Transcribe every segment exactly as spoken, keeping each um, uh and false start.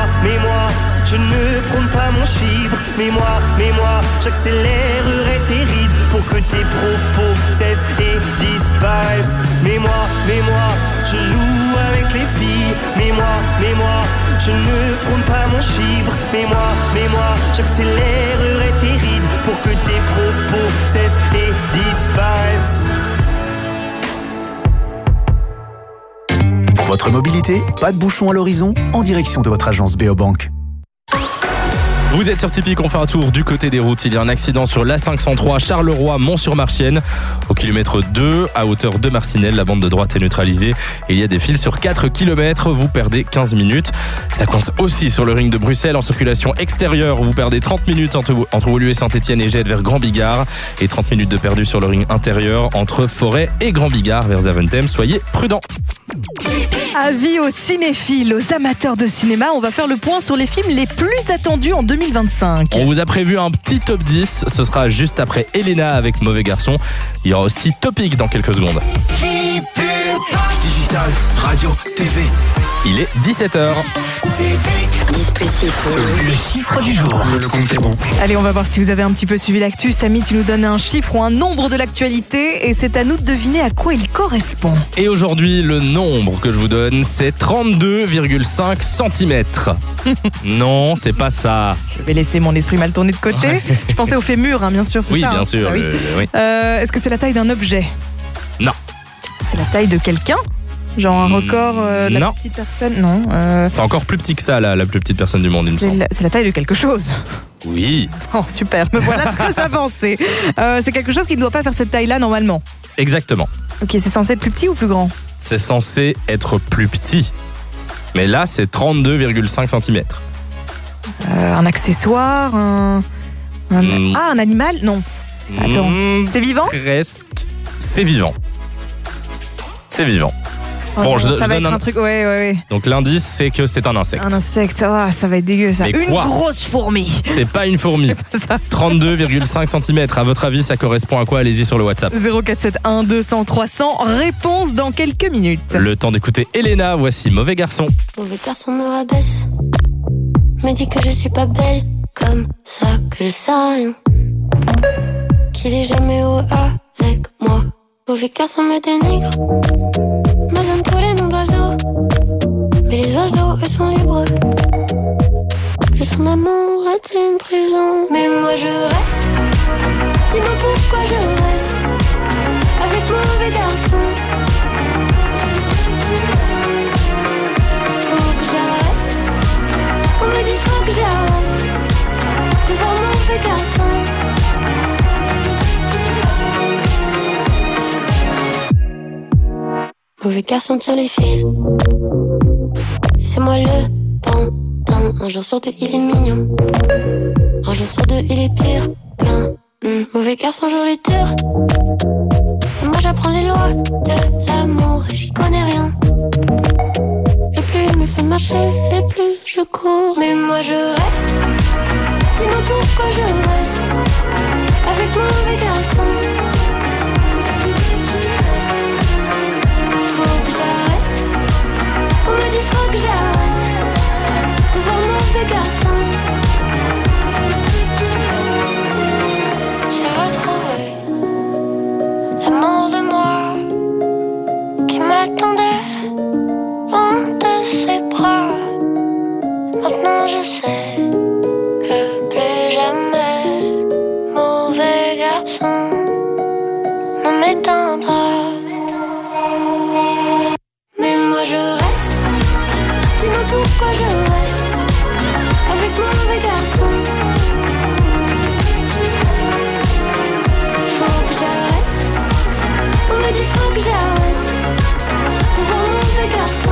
mais moi, je ne prône pas mon chibre. Mais moi, mais moi, j'accélérerai tes rides pour que tes propos cessent et disparaissent. Mais moi, mais moi, je joue avec les filles. Mais moi, mais moi, je ne prône pas mon chibre. Mais moi, mais moi, j'accélérerai tes rides pour que tes propos cessent et disparaissent. Pour votre mobilité, pas de bouchon à l'horizon, en direction de votre agence Beobank. Vous êtes sur Tipeee, on fait un tour du côté des routes. Il y a un accident sur l'A cinq cent trois Charleroi-Mont-sur-Marchienne. Au kilomètre deux, à hauteur de Marcinelle, la bande de droite est neutralisée. Il y a des fils sur quatre kilomètres, vous perdez quinze minutes. Ça coince aussi sur le ring de Bruxelles en circulation extérieure. Vous perdez trente minutes entre, entre Woluwe Saint-Etienne et Gênes vers Grand-Bigard. Et trente minutes de perdu sur le ring intérieur entre Forêt et Grand-Bigard vers Zaventem. Soyez prudents. Avis aux cinéphiles, aux amateurs de cinéma, on va faire le point sur les films les plus attendus en deux mille vingt-cinq. On vous a prévu un petit top dix, ce sera juste après Elena avec Mauvais Garçon. Il y aura aussi Topic dans quelques secondes. Digital, radio, T V. Il est dix-sept heures. Le chiffre du jour. Le compte est bon. Allez, on va voir si vous avez un petit peu suivi l'actu. Samy, tu nous donnes un chiffre ou un nombre de l'actualité et c'est à nous de deviner à quoi il correspond. Et aujourd'hui, le nombre que je vous donne, c'est trente-deux virgule cinq centimètres. Non, c'est pas ça. Je vais laisser mon esprit mal tourner de côté. Ouais. Je pensais au fémur, hein, bien sûr. C'est oui, ça, bien hein. sûr. Ah, oui. Euh, oui. Euh, est-ce que c'est la taille d'un objet? Non. C'est la taille de quelqu'un? Genre un record euh, de la non. plus petite personne? Non. Euh... C'est encore plus petit que ça, la, la plus petite personne du monde, il me c'est semble. La, c'est la taille de quelque chose. Oui. Oh, super, me voilà très avancé. Euh, c'est quelque chose qui ne doit pas faire cette taille-là normalement. Exactement. Ok, c'est censé être plus petit ou plus grand? C'est censé être plus petit. Mais là, c'est trente-deux virgule cinq centimètres. Euh, un accessoire, un... un... Mmh. Ah, un animal? Non. Attends, mmh, c'est vivant? Presque. C'est vivant. C'est vivant. Oh bon, non, je, ça je va donne être un... un truc, ouais, ouais, ouais. Donc l'indice, c'est que c'est un insecte. Un insecte, oh, ça va être dégueu ça. Mais Une quoi grosse fourmi. C'est pas une fourmi. trente-deux virgule cinq centimètres. À votre avis, ça correspond à quoi? Allez-y sur le WhatsApp. zéro quatre sept un deux cents trois cents. Réponse dans quelques minutes. Le temps d'écouter Elena. Voici Mauvais Garçon. Mauvais garçon me rabaisse, me dit que je suis pas belle, comme ça que je sais rien, qu'il est jamais heureux avec moi. Mauvais garçon me dénigre, me donne tous les noms d'oiseaux, mais les oiseaux eux sont libres. Plus son amour est une prison. Mais moi je reste, dis-moi pourquoi je reste avec mauvais garçon. Faut que j'arrête, on me dit faut que j'arrête de voir mauvais garçon. Mauvais garçon tire les fils, et c'est moi le pantin. Un jour sur deux il est mignon, un jour sur deux il est pire qu'un mmh. Mauvais garçon joue les tours, et moi j'apprends les lois de l'amour et j'y connais rien. Et plus il me fait marcher, et plus je cours. Mais moi je reste, dis-moi pourquoi je reste avec mauvais garçon. On me dit faut que j'arrête de voir mauvais garçon. J'ai retrouvé l'amour de moi qui m'attendait loin de ses bras. Maintenant je sais que plus jamais mauvais garçon ne m'éteindra. Mais moi je reste, dis-moi pourquoi je reste avec mauvais garçon. Faut que j'arrête, on me dit faut que j'arrête de voir mauvais garçon.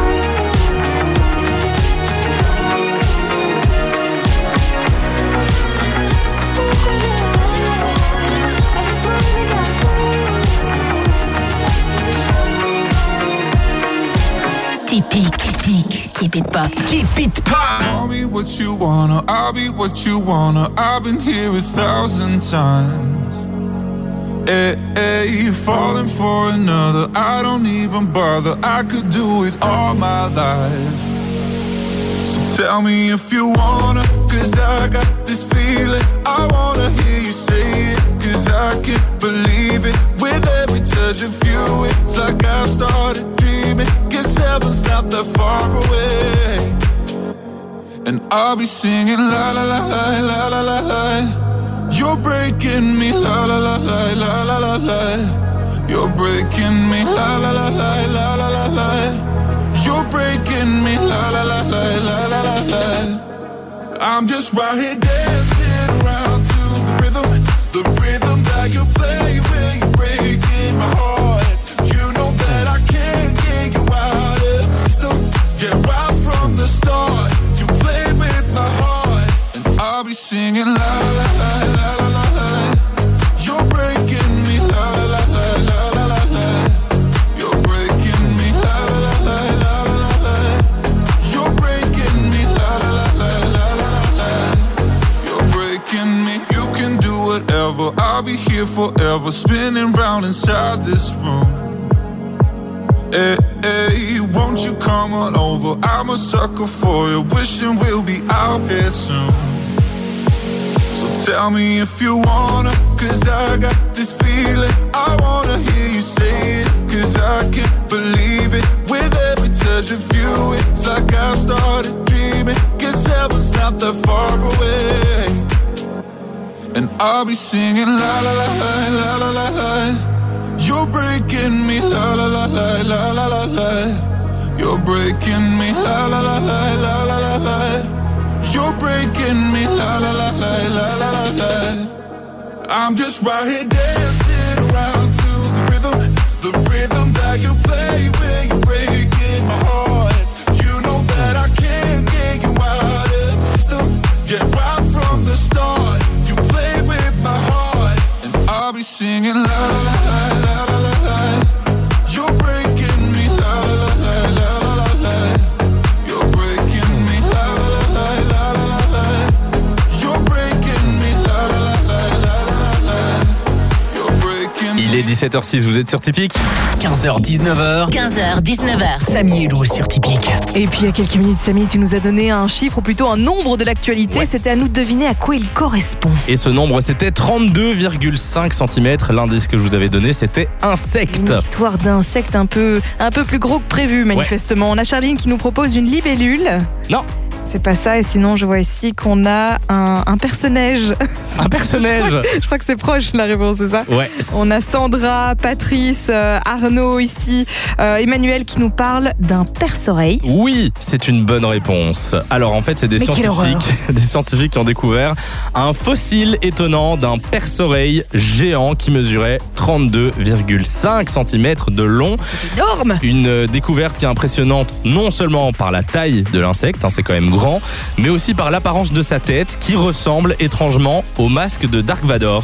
Typique, typique, keep it pop. Keep it pop. Call me what you wanna, I'll be what you wanna. I've been here a thousand times. Hey, hey, falling for another, I don't even bother. I could do it all my life. So tell me if you wanna, cause I got this feeling. I wanna hear you say it, cause I can't believe it. With every touch of you, it's like I've started dreaming. Guess heaven's not that far away. And I'll be singing la la la la la la la la. You're breaking me la la la la la la la la. You're breaking me la la la la la la la la. You're breaking me, la la la la la la la la. I'm just right here dancing around to the rhythm, the rhythm that you play when you're breaking my heart. You know that I can't get you out of the system. Yeah, right from the start, you played with my heart, and I'll be singing la la la la la la la. You're breaking me, la la la la la la la. You're breaking me, la la la la la. Whatever, I'll be here forever, spinning round inside this room. Hey, hey, won't you come on over? I'm a sucker for you, wishing we'll be out here soon. So tell me if you wanna, cause I got this feeling. I wanna hear you say it, cause I can't believe it. With every touch of you, it's like I've started dreaming. Guess heaven's not that far away. And I'll be singing la la la la la la la la. You're breaking me la la la la la la la la. You're breaking me la la la la la la la la. You're breaking me la la la la la la la la. I'm just right here dancing around to the rhythm, the rhythm that you play when you're breaking my heart. You know that I can't get you out of the system. Yeah, right from the start. My heart, and I'll be singing la la la la la la la. You're breaking me la la la la la la la. You're breaking me la la la la la la la. You're breaking me la la la la la la la. You're breaking me. Il est dix-sept heures six, vous êtes sur Typique. quinze heures dix-neuf heures. quinze heures dix-neuf heures. Samy et Lou sur Typique. Et puis il y a quelques minutes, Samy, tu nous as donné un chiffre ou plutôt un nombre de l'actualité. Ouais. C'était à nous de deviner à quoi il correspond. Et ce nombre, c'était trente-deux virgule cinq centimètres. L'indice que je vous avais donné, c'était insecte. Une histoire d'insecte un peu, un peu plus gros que prévu, manifestement. Ouais. On a Charline qui nous propose une libellule. Non. C'est pas ça, et sinon je vois ici qu'on a un, un personnage. Un personnage. je, crois que, je crois que c'est proche la réponse, c'est ça? Ouais. On a Sandra, Patrice, euh, Arnaud ici, euh, Emmanuel qui nous parle d'un perce-oreille. Oui, c'est une bonne réponse. Alors en fait, c'est des Mais scientifiques, des scientifiques qui ont découvert un fossile étonnant d'un perce-oreille géant qui mesurait trente-deux virgule cinq centimètres de long. C'est énorme. Une découverte qui est impressionnante non seulement par la taille de l'insecte, hein, c'est quand même gros, mais aussi par l'apparence de sa tête qui ressemble étrangement au masque de Dark Vador.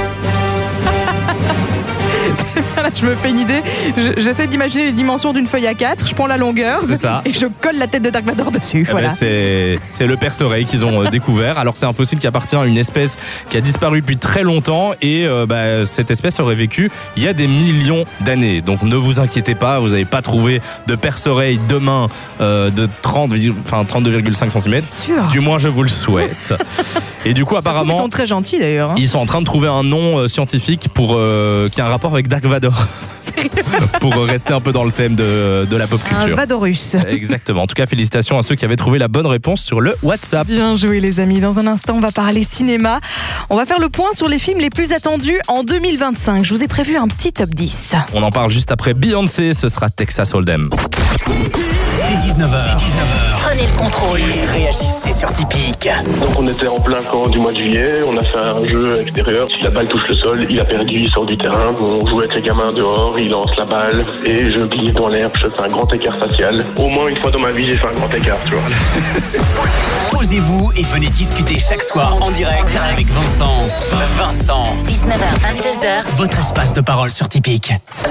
Là, je me fais une idée. Je, j'essaie d'imaginer les dimensions d'une feuille A quatre. Je prends la longueur c'est ça. Et je colle la tête de Dark Vador dessus. Eh voilà. ben c'est, c'est le perce-oreille qu'ils ont euh, découvert. Alors c'est un fossile qui appartient à une espèce qui a disparu depuis très longtemps et euh, bah, cette espèce aurait vécu il y a des millions d'années. Donc ne vous inquiétez pas, vous n'avez pas trouvé de perce-oreille demain euh, de trente, enfin, trente-deux virgule cinq centimètres. Sûr. Du moins je vous le souhaite. Et du coup apparemment ils sont très gentils d'ailleurs. Hein. Ils sont en train de trouver un nom euh, scientifique pour euh, qui a un rapport avec Dark Vador. Pour rester un peu dans le thème de, de la pop culture. Un Vadorus. Exactement. En tout cas, félicitations à ceux qui avaient trouvé la bonne réponse sur le WhatsApp. Bien joué les amis. Dans un instant, on va parler cinéma. On va faire le point sur les films les plus attendus en deux mille vingt-cinq. Je vous ai prévu un petit top dix. On en parle juste après Beyoncé. Ce sera Texas Hold'em. Dès dix-neuf heures, prenez le contrôle et réagissez sur Typique. Donc on était en plein camp du mois de juillet, on a fait un jeu extérieur. Si la balle touche le sol, il a perdu, il sort du terrain. On joue avec les gamins dehors, il lance la balle et je glisse dans l'air, je fais un grand écart facial. Au moins une fois dans ma vie, j'ai fait un grand écart, tu vois. Posez-vous et venez discuter chaque soir en direct avec Vincent. Vincent. dix-neuf heures, vingt-deux heures. Votre espace de parole sur Typique.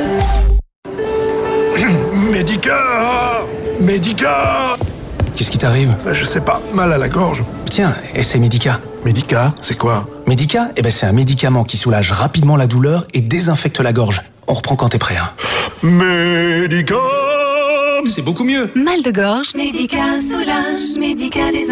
Médica Médica Qu'est-ce qui t'arrive? Je sais pas, mal à la gorge. Tiens, essaie Médica. Médica, c'est quoi? Médica, eh ben c'est un médicament qui soulage rapidement la douleur et désinfecte la gorge. On reprend quand t'es prêt, hein. Médica C'est beaucoup mieux. Mal de gorge, Médica soulage, Médica désinfecte.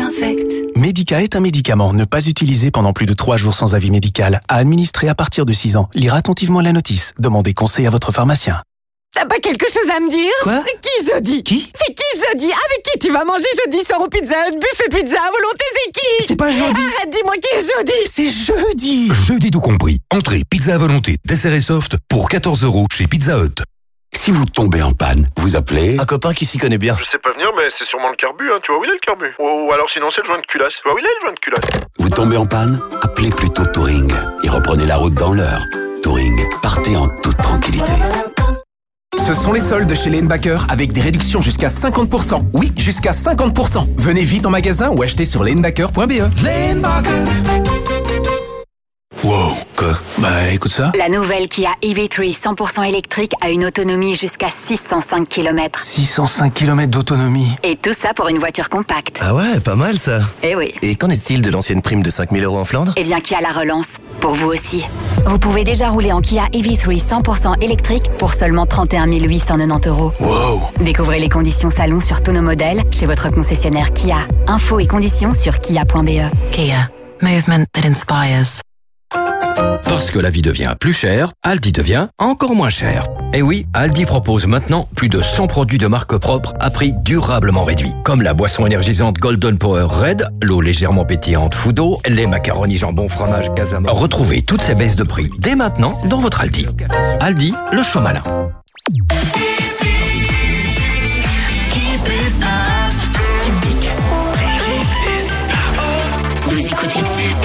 Lyrica est un médicament. Ne pas utiliser pendant plus de trois jours sans avis médical. À administrer à partir de six ans. Lire attentivement la notice. Demandez conseil à votre pharmacien. T'as pas quelque chose à me dire? Quoi? C'est qui jeudi? Qui? C'est qui jeudi? Avec qui tu vas manger jeudi soir au Pizza Hut? Buffet pizza à volonté, c'est qui? C'est pas jeudi. Arrête, dis-moi qui est jeudi? C'est jeudi. Jeudi tout compris. Entrée, pizza à volonté, dessert et soft pour quatorze euros chez Pizza Hut. Si vous tombez en panne, vous appelez... Un copain qui s'y connaît bien. Je sais pas venir, mais c'est sûrement le carbu, hein. Tu vois où il est le carbu? Ou, ou alors sinon c'est le joint de culasse. Tu vois où il est le joint de culasse? Vous tombez en panne? Appelez plutôt Touring et reprenez la route dans l'heure. Touring, partez en toute tranquillité. Ce sont les soldes chez Lane-Backer avec des réductions jusqu'à cinquante pour cent. Oui, jusqu'à cinquante pour cent. Venez vite en magasin ou achetez sur lanebacker point b e. Lane-Backer. Wow, quoi? Bah écoute ça. La nouvelle Kia E V trois cent pour cent électrique a une autonomie jusqu'à six cent cinq kilomètres. six cent cinq kilomètres d'autonomie. Et tout ça pour une voiture compacte. Ah ouais, pas mal ça. Eh oui. Et qu'en est-il de l'ancienne prime de cinq mille euros en Flandre? Eh bien Kia la relance, pour vous aussi. Vous pouvez déjà rouler en Kia E V trois cent pour cent électrique pour seulement trente et un mille huit cent quatre-vingt-dix euros. Wow. Découvrez les conditions salon sur tous nos modèles chez votre concessionnaire Kia. Infos et conditions sur kia point b e. Kia. Movement that inspires. Parce que la vie devient plus chère, Aldi devient encore moins cher. Et oui, Aldi propose maintenant plus de cent produits de marque propre à prix durablement réduit. Comme la boisson énergisante Golden Power Red, l'eau légèrement pétillante Foudo, les macaronis jambon fromage Casama. Retrouvez toutes ces baisses de prix dès maintenant dans votre Aldi. Aldi, le choix malin. Vous écoutez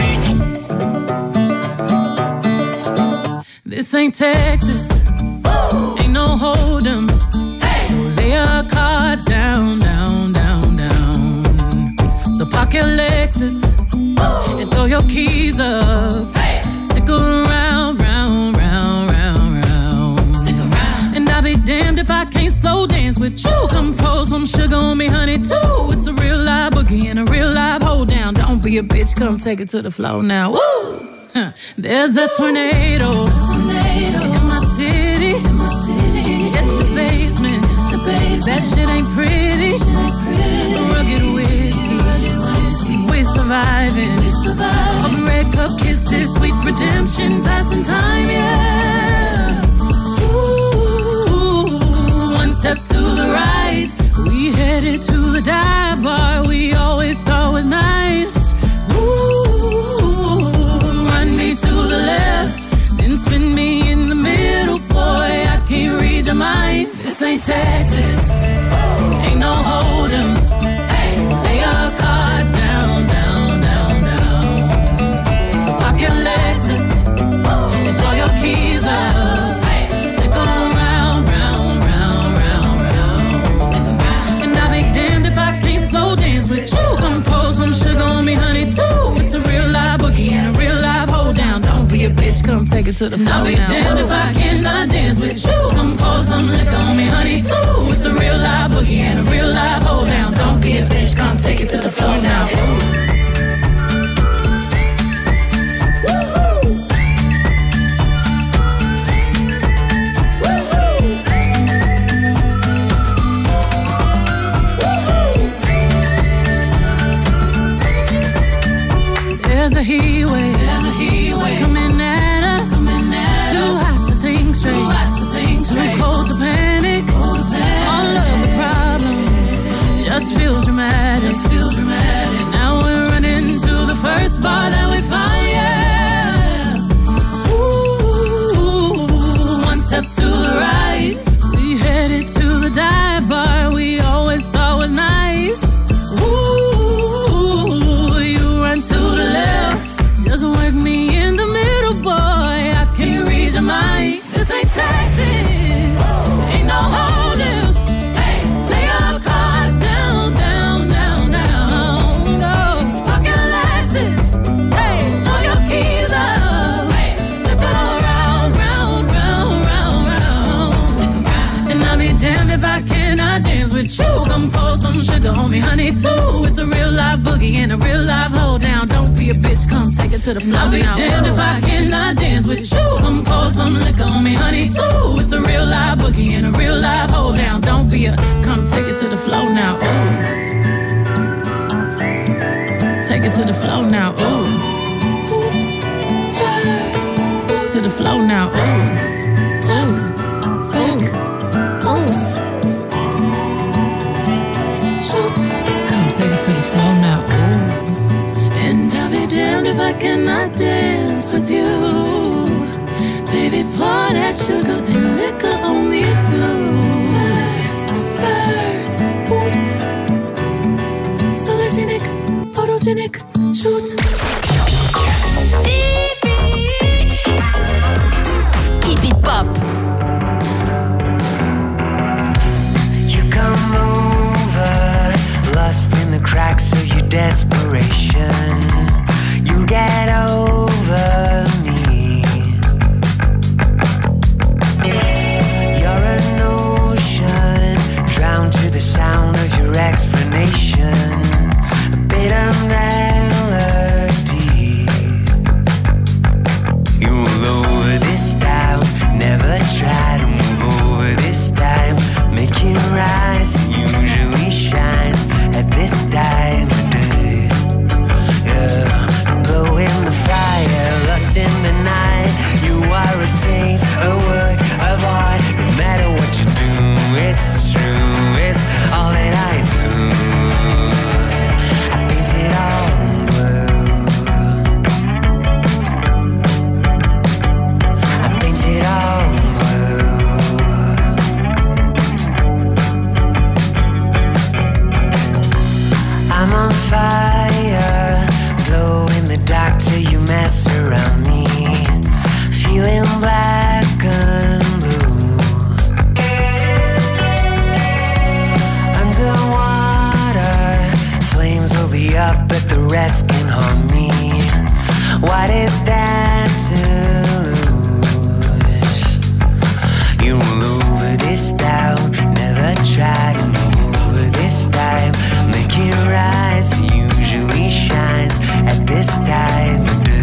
This ain't Texas, ain't no hold'em. So lay your cards down, down, down, down. So park your Lexus and throw your keys up. Stick around, round, round, round, round. Stick around. And I'll be damned if I can't slow dance with you. Come pour some sugar on me, honey, too. It's a real live boogie and a real live hold down. Don't be a bitch, come take it to the floor now. Woo! There's a tornado, tornado in my city, in my city. At the basement, the basement. That shit ain't pretty. Shit ain't pretty. Rugged whiskey, rugged whiskey. We're surviving. We're surviving. All the red cup kisses, sweet redemption, passing time, yeah. Ooh, one step to the right, we headed to the dive bar we always thought was nice. To the left, then spin me in the middle, boy, I can't read your mind. This ain't Texas, ain't no hold'em. Hey, lay your cards down, down, down, down. So park your Lexus and throw your keys up. Hey, stick around, round, round, round, round. Stick around. And I'll be damned if I can't slow dance with you. Come pour some sugar on me, honey, too. It's a real live boogie and a real live hold down. Don't be a bitch, come take it to the floor. I'll be now. Damned if I cannot dance with you. Come pour some liquor on me, honey, too. It's a real live boogie and a real live hold down. Don't be a bitch, come take it to the floor now. There's a heat wave, there's a heat wave coming at us, coming at too us. Hot to think straight, too, hot to think straight. Too cold to panic, cold to panic. All of the problems just feel dramatic, just feel dramatic. Now we're running to the first bar that we find, yeah. Ooh, one step to the right, we headed to the dive bar we always thought was nice. Ooh, you run to the left, just work me in the middle, boy, I can't read your mind. This ain't Texas, ain't no hold'em. Hey, lay your cards down, down, down, down. No, park your Lexus, hey, throw your keys up. Hey, stick around, round, round, round, round. Stick around. And I'll be damned if I cannot dance with you. Come pour some sugar on me, honey, too. It's a real live boogie and a real live hold down. Don't be a bitch, come take it to the floor. I'll be now. Damned if I cannot dance with you. Come pour some liquor on me, honey, too. It's a real live boogie and a real live hold down. Don't be a, come take it to the floor now. Oh. Take it to the flow now. Ooh. Hoops, spurs, to the flow now. Ooh. Two, back, pulse. Shoot. Come take it to the flow now. Ooh. And I'll be damned if I cannot dance with you. Baby, pour that sugar and liquor on me too. Spurs, spurs, boots. Sologenic, photogenic, shoot. Typique. Keep it pop. You come over, lost in the cracks of your desperation. You get over me. You're an ocean, drowned to the sound of your explanation. A bit of melody. You will over this time, never try to move over this time. Making rise usually shines at this time of day. Yeah, blowing the fire, lost in the night. You are a saint, a work of art. No matter what you do, it's true. It's all that I do. I paint it all blue. I paint it all blue. I'm on fire, glow in the dark till you mess around me. Feeling black and blue. Underwater, flames will be up, but the rest can harm me. What is that to lose? You will over this down, never try to move over this time. Making rise usually shines at this time of day.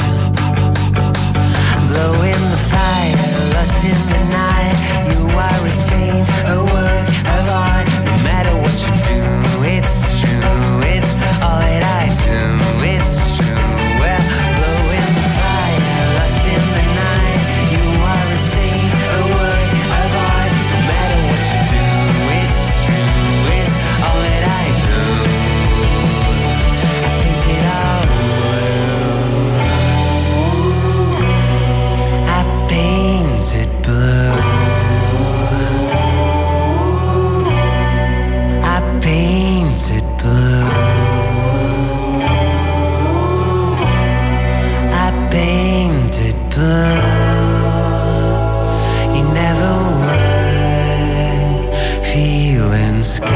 Blowing the fire, lost in the night. You are a saint, a work of art. No matter what you do, it's true. It's all that I do, it's true. Well, blowing the fire, lost in the night. You are a saint, a work of art. No matter what you do, it's true. It's all that I do. I paint it all blue. I painted blue. I painted blue. I painted blue. You never were feeling scared.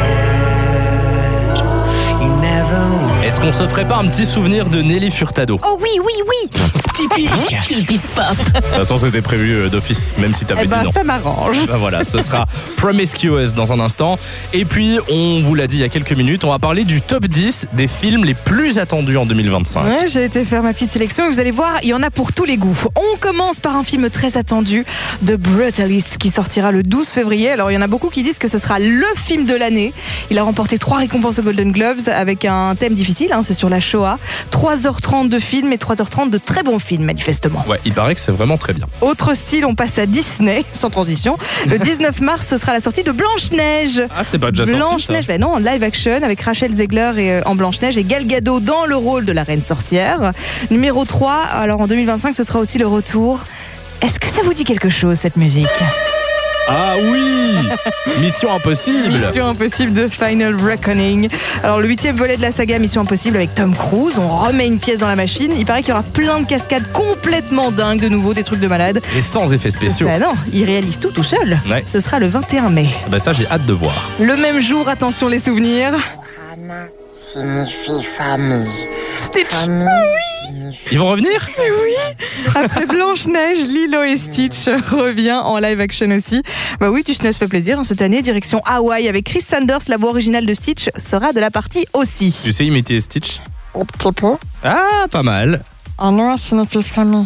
You never were. Est-ce qu'on se ferait pas un petit souvenir de Nelly Furtado? Oh oui, oui, oui. Typique. Keep it pop. De toute façon, c'était prévu euh, d'office, même si t'avais Eh ben, dit non. ça m'arrange. Ben voilà, ce sera Promiscuous dans un instant. Et puis, on vous l'a dit il y a quelques minutes, on va parler du top dix des films les plus attendus en deux mille vingt-cinq. Ouais, j'ai été faire ma petite sélection et vous allez voir, il y en a pour tous les goûts. On commence par un film très attendu, The Brutalist, qui sortira le douze février. Alors, il y en a beaucoup qui disent que ce sera le film de l'année. Il a remporté trois récompenses aux Golden Globes avec un thème difficile, hein, c'est sur la Shoah. trois heures trente de film et trois heures trente de très bons films, manifestement. Ouais, il paraît que c'est vraiment très bien. Autre style, on passe à Disney, sans transition. Le dix-neuf mars, ce sera la sortie de Blanche-Neige. Ah, c'est pas déjà sorti, Blanche-Neige, ça ben non, en live action avec Rachel Zegler et, euh, en Blanche-Neige et Gal Gadot dans le rôle de la reine sorcière. Numéro trois, alors en deux mille vingt-cinq, ce sera aussi le retour. Est-ce que ça vous dit quelque chose, cette musique ? Ah oui, Mission Impossible. Mission Impossible de Final Reckoning. Alors le huitième volet de la saga Mission Impossible avec Tom Cruise. On remet une pièce dans la machine. Il paraît qu'il y aura plein de cascades complètement dingues de nouveau, des trucs de malade. Et sans effets spéciaux. Bah non, il réalise tout tout seul. Ouais. Ce sera le vingt et un mai. Bah ça, j'ai hâte de voir. Le même jour, attention les souvenirs. Signifie famille. Stitch. Famille. Oui. Ils vont revenir ? Mais oui. Après Blanche-Neige, Lilo et Stitch revient en live action aussi. Bah oui, Disney se fait plaisir cette année. Direction Hawaï avec Chris Sanders. La voix originale de Stitch sera de la partie aussi. Tu sais imiter Stitch ? Un petit peu. Ah, pas mal. Un nom signifie famille.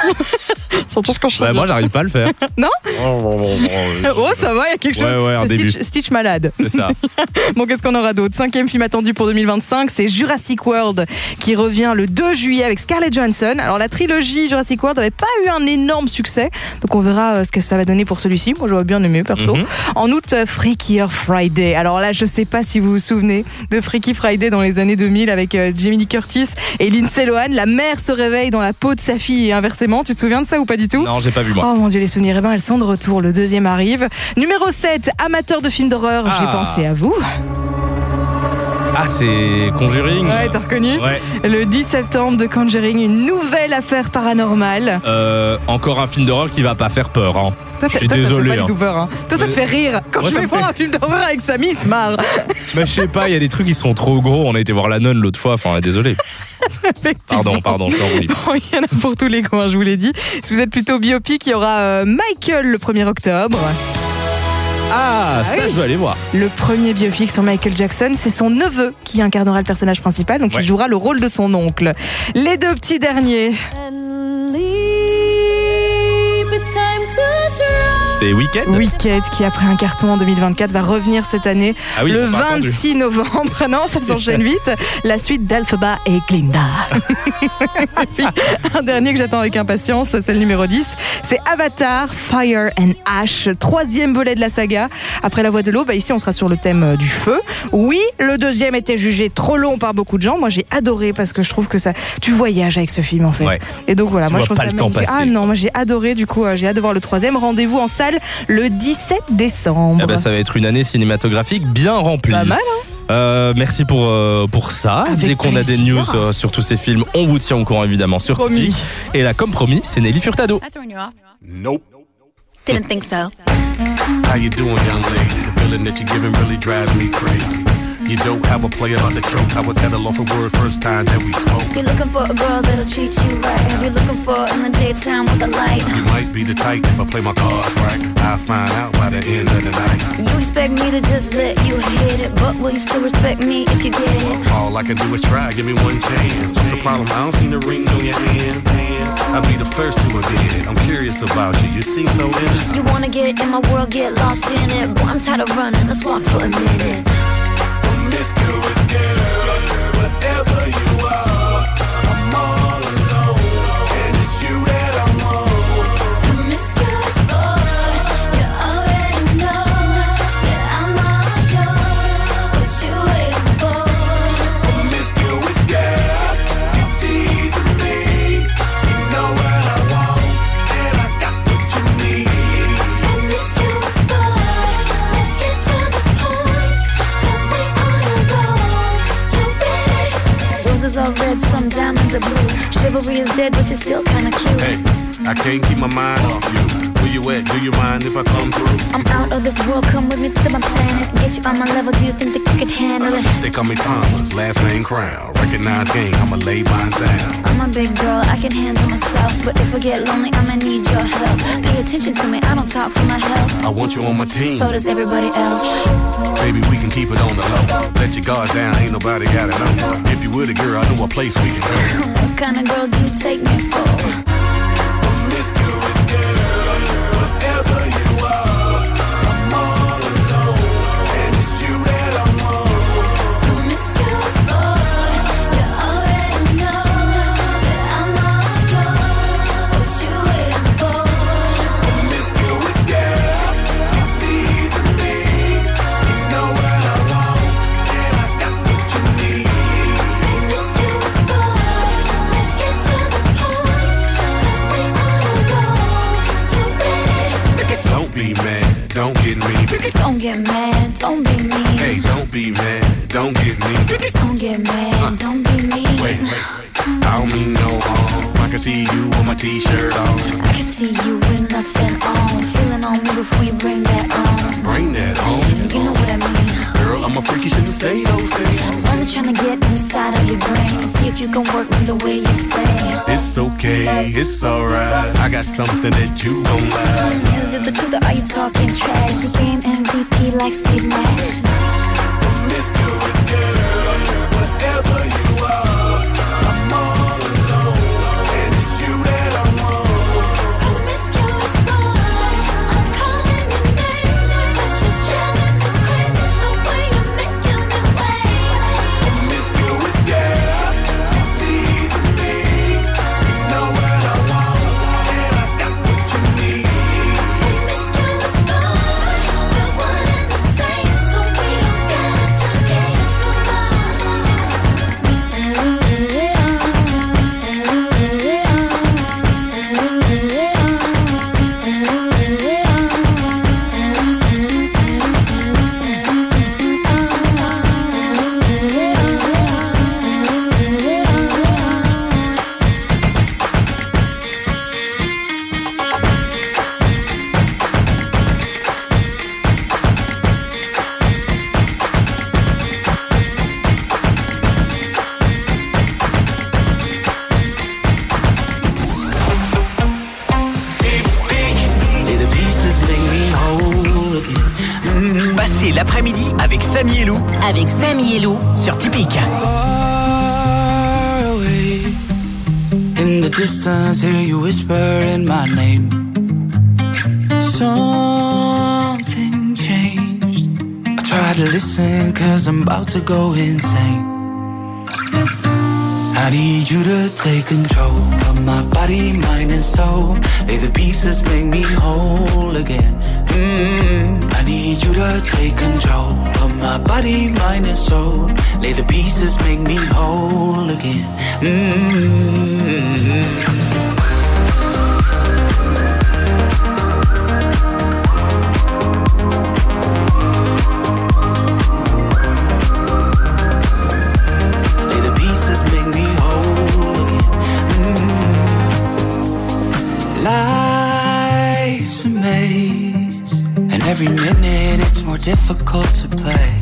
Surtout quand je chante. Bah, moi, j'arrive pas à le faire. Non Oh, Oh, ça va, il y a quelque chose. Ouais, ouais, un C'est début. Stitch, Stitch malade. C'est ça. Bon, qu'est-ce qu'on aura d'autre? Cinquième film attendu pour deux mille vingt-cinq, c'est Jurassic World qui revient le deux juillet avec Scarlett Johansson. Alors, la trilogie Jurassic World n'avait pas eu un énorme succès, donc on verra euh, ce que ça va donner pour celui-ci. Moi, j'aurais bien aimé, perso. Mhm. En août, euh, Freakier Friday. Alors là, je sais pas si vous vous souvenez de Freaky Friday dans les années deux mille avec euh, Jamie Lee Curtis et Lindsay Lohan. La mère se réveille dans la peau de sa fille et inversement. Tu te souviens de ça ou pas du tout? Non, j'ai pas vu moi. Oh mon Dieu, les souvenirs, eh ben, elles sont de retour. Le deuxième arrive. Numéro sept, amateur de films d'horreur, Ah. j'ai pensé à vous. Ah, c'est Conjuring. Ouais, t'as reconnu? Ouais. Le dix septembre de Conjuring, une nouvelle affaire paranormale. Euh, encore un film d'horreur qui va pas faire peur. Hein. Toi, Je suis toi, désolé. ça te fait pas hein. du tout peur. Hein. Toi, ça te Mais- fait rire. Quand Moi, je ça vais me voir fait- un film d'horreur avec Samy, il se marre. Mais je sais pas, il y a des trucs qui sont trop gros. On a été voir La Nonne l'autre fois. Enfin, désolé. Pardon, pardon, je suis en roue libre. Bon, il y en a pour tous les goûts, hein, je vous l'ai dit. Si vous êtes plutôt biopic, il y aura euh, Michael le premier octobre. Ah, Ah ça, oui. je veux aller voir. Le premier biopic sur Michael Jackson, c'est son neveu qui incarnera le personnage principal, donc Ouais. il jouera le rôle de son oncle. Les deux petits derniers. C'est Wicked. Wicked qui, après un carton en deux mille vingt-quatre, va revenir cette année Ah oui, ils le ont pas attendu. vingt-six novembre. Non, ça s'enchaîne vite. La suite d'Alphaba et Glinda. Et puis, un dernier que j'attends avec impatience, c'est le numéro dix. C'est Avatar, Fire and Ash, troisième volet de la saga. Après La Voix de l'eau, bah ici on sera sur le thème euh, du feu. Oui, le deuxième était jugé trop long par beaucoup de gens. Moi j'ai adoré parce que je trouve que ça, tu voyages avec ce film en fait. Ouais. Et donc voilà, Tu moi vois je trouve pas ça le temps magnifique. passer. Ah non, moi j'ai adoré, du coup euh, j'ai hâte de voir le troisième. Rendez-vous en salle le dix-sept décembre. Eh ben, ça va être une année cinématographique bien remplie. Pas mal, hein. Euh, merci pour, euh, pour ça. Avec Dès qu'on a des plaisir. news euh, sur tous ces films, on vous tient au courant évidemment sur Promis. Tipeee. Et là, comme promis, c'est Nelly Furtado. Nope. Didn't think so. How you doing, young lady? The feeling that you're giving really drives me crazy. You don't have a player about the choke. I was at a loss for words first time that we spoke. You're looking for a girl that'll treat you right. You're looking for in the daytime with the light. You might be the type if I play my cards right. I'll find out by the end of the night. You expect me to just let you hit it, but will you still respect me if you get it? All I can do is try, give me one chance. What's the problem? I don't see the ring on your hand. I'll be the first to admit. I'm curious about you. You seem so innocent. You wanna get in my world, get lost in it. Boy, I'm tired of running, let's walk for a minute. Promiscuous girl, whatever you are, I'm all alone, and it's you that I want. Promiscuous boy, you already know that I'm all yours. What you waiting for? Promiscuous girl, you teasing me. You know what I want, and I got what you need. Promiscuous boy, let's get to the point, 'cause we on a roll. You ready? Roses are red, some diamonds are blue. Chivalry is dead, but you're still kinda cute. Hey, I can't keep my mind off you. Where you at? Do you mind if I come through? I'm out of this world, come with me to my planet. Get you on my level, do you think that you could handle it? They call me Thomas, last name Crown. Recognize game, I'ma lay mines down. I'm a big girl, I can handle myself. But if I get lonely, I'ma need your help. Pay attention to me, I don't talk for my health. I want you on my team. So does everybody else. Baby, we can keep it on the low. Let your guard down, ain't nobody gotta know. If you were the girl, I know a place we can go. What kind of girl do you take me for? Promiscuous girl, whatever you are, I'm all alone, and it's you that I want. Promiscuous boy, you already know that I'm all yours. What you waiting for? Promiscuous girl, you teasing me. You know what I want, and I got what you need. Promiscuous boy, let's get to the point, 'cause we on a roll. You ready? Don't be mad, don't get me. Don't get mad, don't be mean. Hey, don't be mad, don't get me. Don't get mad, don't be mean. Wait, wait, I don't mean no harm. I can see you with my t-shirt on. I can see you with nothing on. Feeling on me before you bring that on. Bring that on. You know what I mean. Girl, I'm a freak, you shouldn't say those things. Only trying to get inside of your brain. See if you can work me the way you say. It's okay, it's alright. I got something that you don't like. Is it the truth or are you talking trash? The game M V P like Steve Nash. Promiscuous girl, whatever you are, I'm all alone, and it's you that I want. avec Samy et Lou sur Typique. In the distance, hear you whispering my name. Something changed. I try to listen, cause I'm about to go insane. I need you to take control of my body, mind and soul. Lay the pieces, make me whole again. Mm-hmm. I need you to take control of my body, mind and soul. Lay the pieces, make me whole again. Mm-hmm. Life's a maze, and every minute it's more difficult to play.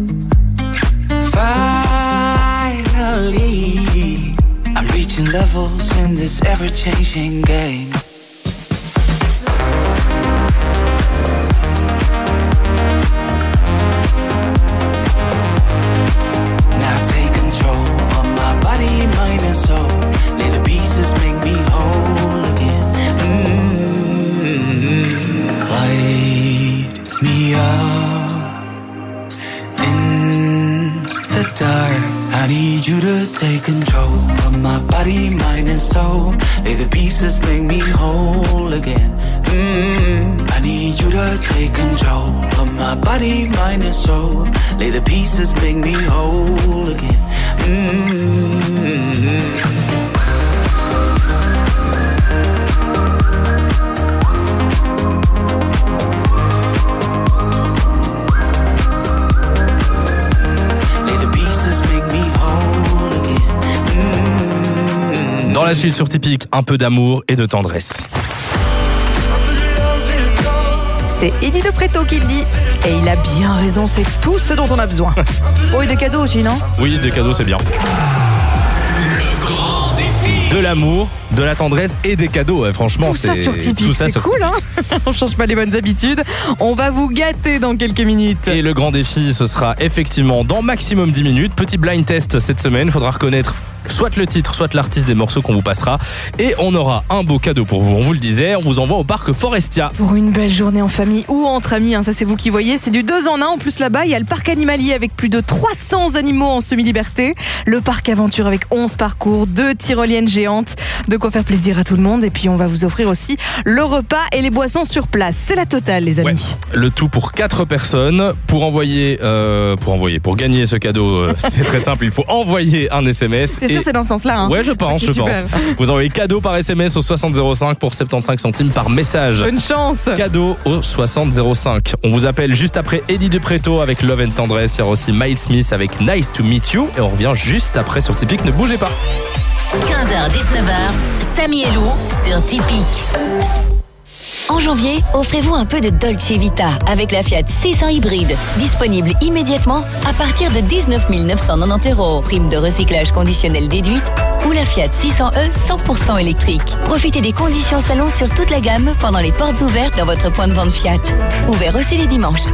Finally, I'm reaching levels in this ever-changing game. Now take control of my body, mind and soul. Lay the pieces, make me whole again. Light me up in the dark. I need you to take control of my body, mind and soul. Lay the pieces, make me whole again. Mm-hmm. I need you to take control of my body, mind and soul. Lay the pieces, make me whole again. Mm-hmm. Dans la suite sur Typique, un peu d'amour et de tendresse. C'est Eddie De Pretto qui le dit. Et il a bien raison, c'est tout ce dont on a besoin. Oh, et des cadeaux aussi, non ? Oui, des cadeaux, c'est bien. Le grand défi. De l'amour, de la tendresse et des cadeaux. Ouais, franchement, tout c'est ça sur Typique, c'est sur cool, hein. On change pas les bonnes habitudes. On va vous gâter dans quelques minutes. Et le grand défi, ce sera effectivement dans maximum dix minutes. Petit blind test cette semaine, il faudra reconnaître soit le titre, soit l'artiste des morceaux qu'on vous passera. Et on aura un beau cadeau pour vous. On vous le disait, on vous envoie au parc Forestia. Pour une belle journée en famille ou entre amis, hein, ça c'est vous qui voyez. C'est du deux en un. En plus là-bas, il y a le parc animalier avec plus de trois cents animaux en semi-liberté. Le parc aventure avec onze parcours, deux tyroliennes géantes. De quoi faire plaisir à tout le monde. Et puis on va vous offrir aussi le repas et les boissons sur place. C'est la totale, les amis. Ouais, le tout pour quatre personnes. Pour envoyer, euh, pour envoyer, pour gagner ce cadeau, euh, c'est très simple. Il faut envoyer un S M S. C'est sûr, c'est dans ce sens-là. Hein. Ouais, je pense, okay, je pense. Vous envoyez cadeau par S M S au soixante zéro cinq pour soixante-quinze centimes par message. Bonne chance. Cadeau au soixante zéro cinq. On vous appelle juste après Eddie De Pretto avec Love and Tendresse. Il y aura aussi Miles Smith avec Nice to Meet You. Et on revient juste après sur Typique. Ne bougez pas. quinze heures dix-neuf heures, Samy et Lou sur Typique. En janvier, offrez-vous un peu de Dolce Vita avec la Fiat six cents hybride. Disponible immédiatement à partir de dix-neuf mille neuf cent quatre-vingt-dix euros. Prime de recyclage conditionnelle déduite ou la Fiat six cents E cent pour cent électrique. Profitez des conditions salon sur toute la gamme pendant les portes ouvertes dans votre point de vente Fiat. Ouvert aussi les dimanches.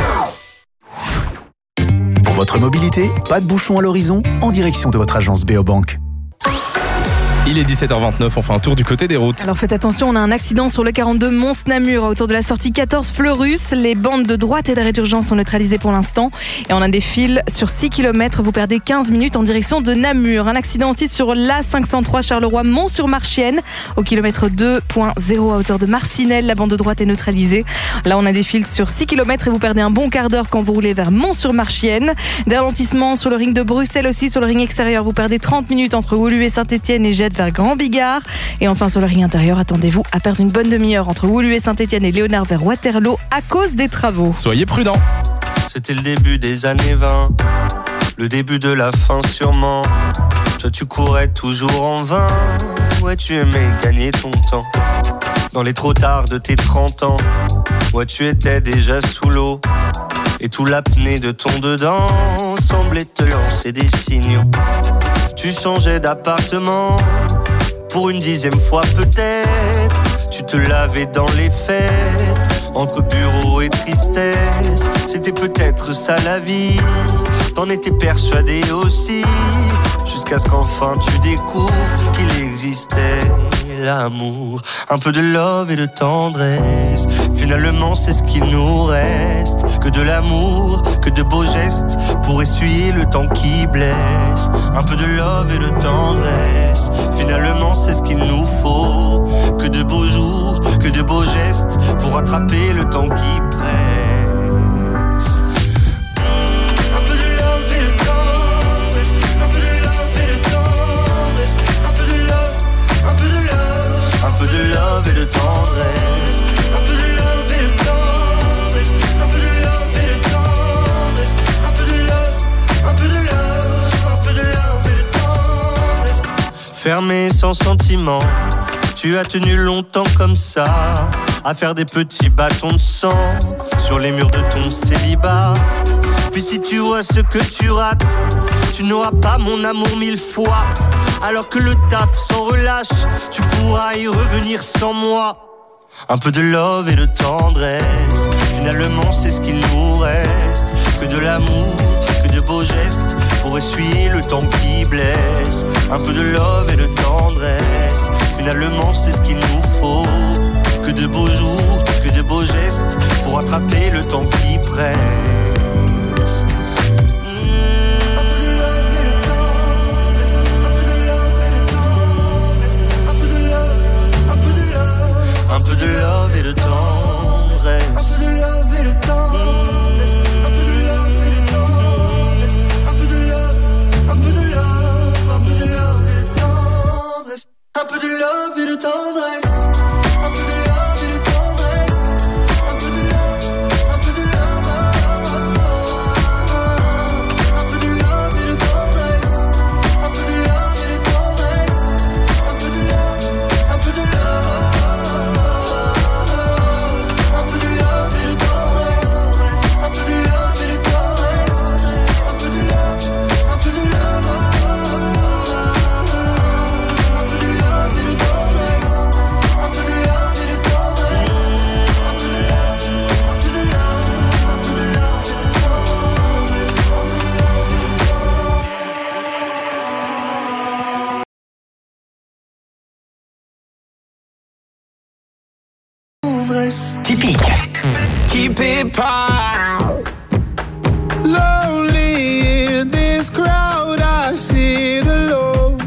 Pour votre mobilité, pas de bouchon à l'horizon, en direction de votre agence Beobank. Il est dix-sept heures vingt-neuf, on fait un tour du côté des routes. Alors faites attention, on a un accident sur le quarante-deux Mons-Namur autour de la sortie quatorze Fleurus. Les bandes de droite et d'arrêt d'urgence sont neutralisées pour l'instant. Et on a des fils sur six kilomètres, vous perdez quinze minutes en direction de Namur. Un accident aussi sur l'A cinq cent trois Charleroi Mont-sur-Marchienne au kilomètre deux point zéro à hauteur de Marcinelle. La bande de droite est neutralisée. Là on a des fils sur six kilomètres et vous perdez un bon quart d'heure quand vous roulez vers Mont-sur-Marchienne. Des ralentissements sur le ring de Bruxelles aussi, sur le ring extérieur. Vous perdez trente minutes entre Woluwe Saint-Etienne et Jette vers Grand Bigard. Et enfin sur le ring intérieur, attendez-vous à perdre une bonne demi-heure entre Woluwe Saint-Etienne et Léonard vers Waterloo à cause des travaux. Soyez prudents. C'était le début des années vingt, le début de la fin sûrement. Toi tu courais toujours en vain, ouais tu aimais gagner ton temps. Dans les trop tard de tes trente ans, ouais tu étais déjà sous l'eau. Et tout l'apnée de ton dedans semblait te lancer des signaux. Tu changeais d'appartement pour une dixième fois peut-être. Tu te lavais dans les fêtes Entre bureau et tristesse, c'était peut-être ça la vie. T'en étais persuadé aussi, jusqu'à ce qu'enfin tu découvres qu'il existait l'amour. Un peu de love et de tendresse, finalement c'est ce qu'il nous reste. Que de l'amour, que de beaux gestes, pour essuyer le temps qui blesse. Un peu de love et de tendresse, finalement c'est ce qu'il nous faut. Que de beaux jours, que de beaux gestes, pour rattraper le temps qui presse. Un peu de love et de tendresse, un peu de love et de tendresse, un peu de love et de tendresse, un peu de love, un peu de love, un peu de love et de tendresse. Fermé sans sentiment, tu as tenu longtemps comme ça, à faire des petits bâtons de sang sur les murs de ton célibat. Puis si tu vois ce que tu rates, tu n'auras pas mon amour mille fois. Alors que le taf s'en relâche, tu pourras y revenir sans moi. Un peu de love et de tendresse, finalement c'est ce qu'il nous reste. Que de l'amour, que de beaux gestes, pour essuyer le temps qui blesse. Un peu de love et de tendresse, finalement c'est ce qu'il nous faut. Que de beaux jours, que de beaux gestes, pour attraper le temps qui presse. Un peu de love et de tendresse. Un peu de love et de tendresse. Un peu de love et de tendresse. Un peu de love, un peu de love, un peu de love et de tendresse. Un peu de love et de tendresse. Un peu de love et de tendresse. Un peu de love, un peu de love. Un peu de love et de tendresse. Un peu de love et de tendresse. Un peu de love, un peu de love. Typique. Keep it proud. Lonely in this crowd, I sit alone.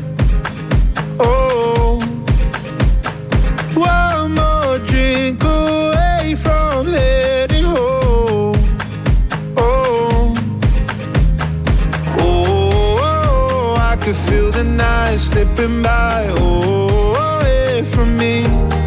Oh, one more drink away from heading home. Oh, oh, oh, I could feel the night slipping by. Oh, away from me.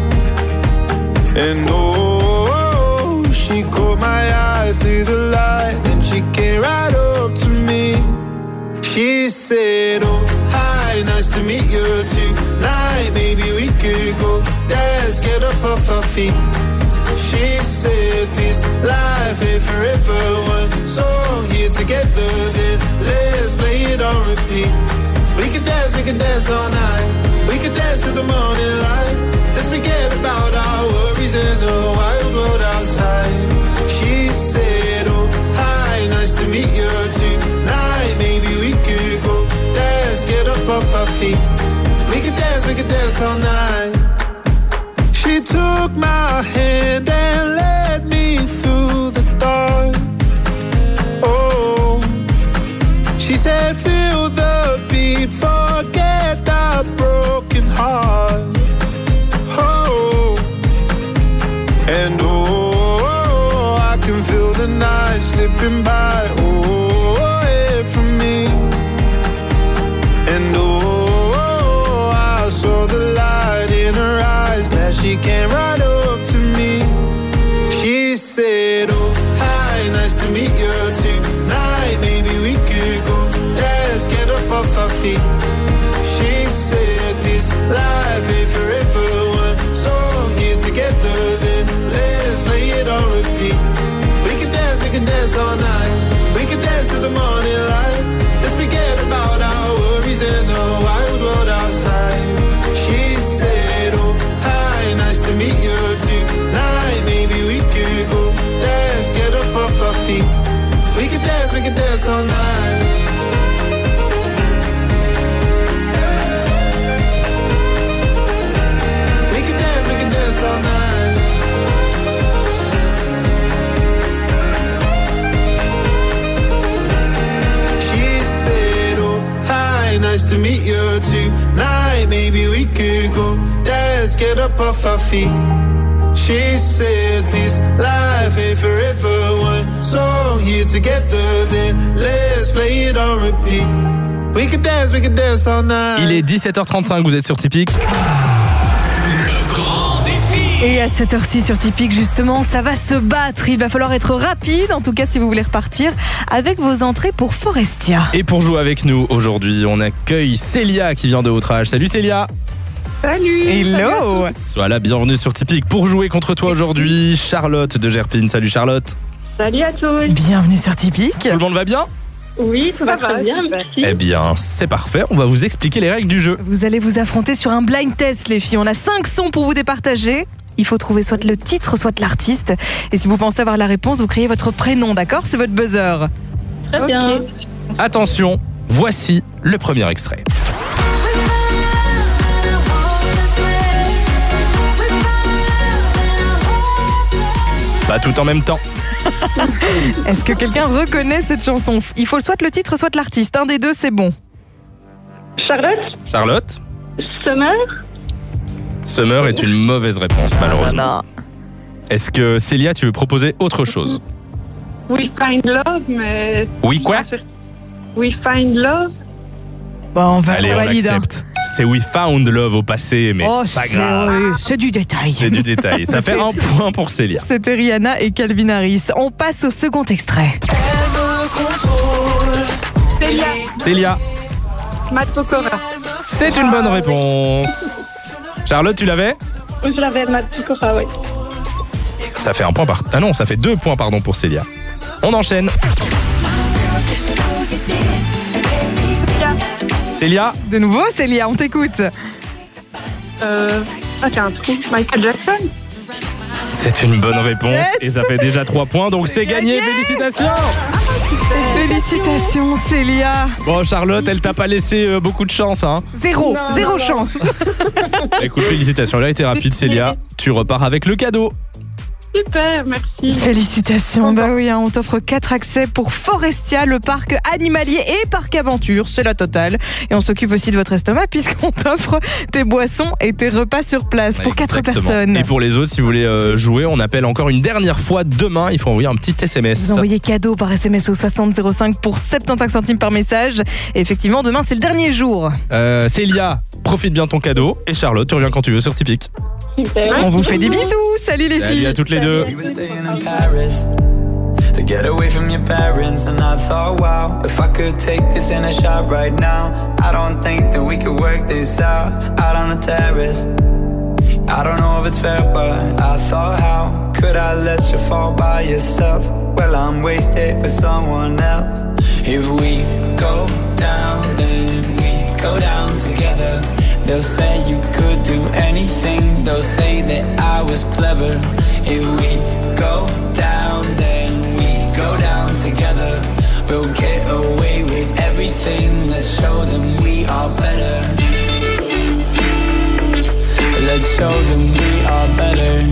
And oh, she caught my eye through the light, and she came right up to me. She said, oh, hi, nice to meet you tonight. Maybe we could go dance, get up off our feet. She said, this life ain't forever. One song here together, then let's play it on repeat. We can dance, we can dance all night. We can dance to the morning light. Let's forget about our worries and the wild world outside. She said, oh, hi, nice to meet you tonight. Maybe we could go dance, get up off our feet. We could dance, we could dance all night. She took my hand and led me through the dark. Oh, she said, feel the beat, forget our broken heart. Oh, and oh, I can feel the night slipping by. Oh, away from me. And oh, I saw the light in her eyes. Glad she came right up to me. She said, oh, hi, nice to meet you tonight. Maybe we could go dance, get up off our feet. She said, this life ain't forever. One song here together, then let's play it on repeat. We can dance, we can dance all night. We can dance to the morning light. Let's forget about our worries and the wild world outside. She said, oh, hi, nice to meet you tonight. Maybe we could Hi, nice to meet you tonight. Maybe we could go dance, get up off our feet. She said this life ain't forever. One song here together, then let's play it on repeat. We could dance, we could dance all night. Il est dix-sept heures trente-cinq, vous êtes sur Tipeee. Le grand défi. Et à cette heure-ci sur Tipeee, justement, ça va se battre. Il va falloir être rapide, en tout cas si vous voulez repartir avec vos entrées pour Forestia. Et pour jouer avec nous aujourd'hui, on accueille Célia qui vient de Outrage. Salut Célia. Salut. Hello. Voilà, bienvenue sur Tipeee. Pour jouer contre toi aujourd'hui, Charlotte de Gerpine. Salut Charlotte. Salut à tous. Bienvenue sur Tipeee. Tout le monde va bien ? Oui, tout va très bien, merci. Eh bien, c'est parfait. On va vous expliquer les règles du jeu. Vous allez vous affronter sur un blind test, les filles. On a cinq sons pour vous départager. Il faut trouver soit le titre, soit l'artiste. Et si vous pensez avoir la réponse, vous criez votre prénom, d'accord ? C'est votre buzzer. Très bien. Attention, voici le premier extrait. Pas tout en même temps. Est-ce que quelqu'un reconnaît cette chanson ? Il faut soit le titre, soit l'artiste. Un des deux, c'est bon. Charlotte. Charlotte. Summer. Summer est une mauvaise réponse, malheureusement. Oh Est-ce que Célia, tu veux proposer autre chose ? We Find Love, mais... Oui, quoi ? We Find Love. Bon, on va Allez, on valide. accepte. C'est We Found Love au passé, mais Oh, c'est pas c'est, grave. oui, c'est du détail. C'est du détail. Ça fait un point pour Célia. C'était Rihanna et Calvin Harris. On passe au second extrait. Célia. Célia. Matt Pokora. C'est une bonne réponse. Charlotte, tu l'avais ? Je l'avais, Matt Pokora, oui. Ça fait un point par... Ah non, ça fait deux points, pardon, pour Célia. On enchaîne. Célia. De nouveau, Célia, on t'écoute. Euh... Ah, j'ai un trou. Michael Jackson. C'est une bonne réponse. Yes. Et ça fait déjà trois points, donc c'est gagné. Félicitations. Félicitations, Célia. Bon, Charlotte, elle t'a pas laissé euh, beaucoup de chance, hein. Zéro, Non, zéro non, non. chance. Écoute, félicitations. Là, été rapide, Célia. Tu repars avec le cadeau. Super, merci. Félicitations, bah oui, hein, on t'offre quatre accès pour Forestia, le parc animalier et parc aventure, c'est la totale. Et on s'occupe aussi de votre estomac puisqu'on t'offre tes boissons et tes repas sur place pour quatre Exactement. personnes. Et pour les autres, si vous voulez euh, jouer, on appelle encore une dernière fois demain. Il faut envoyer un petit S M S. Vous envoyez cadeau par S M S au soixante zéro cinq pour soixante-quinze centimes par message. Et effectivement, demain, c'est le dernier jour. Euh, Célia, profite bien de ton cadeau. Et Charlotte, tu reviens quand tu veux sur Tipeee. Super. On vous fait des bisous. Salut les Salut filles. à toutes les deux. We were staying in Paris to get away from your parents, and I thought, wow, if I could take this in a shot right now, I don't think that we could work this out out on the terrace. I don't know if it's fair, but I thought, how could I let you fall by yourself? Well, I'm wasted with someone else. If we go down, then we go down together. They'll say you could do anything. They'll say that I was clever. If we go down, then we go down together. We'll get away with everything. Let's show them we are better. Let's show them we are better.